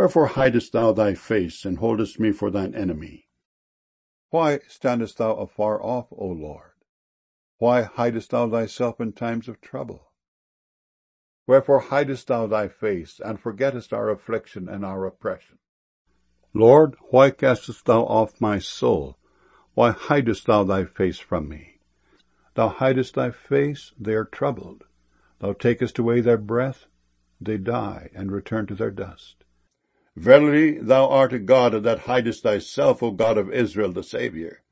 Wherefore hidest thou thy face, and holdest me for thine enemy? Why standest thou afar off, O Lord? Why hidest thou thyself in times of trouble? Wherefore hidest thou thy face, and forgettest our affliction and our oppression? Lord, why castest thou off my soul? Why hidest thou thy face from me? Thou hidest thy face, they are troubled. Thou takest away their breath, they die, and return to their dust. Verily, thou art a God that hidest thyself, O God of Israel the Saviour.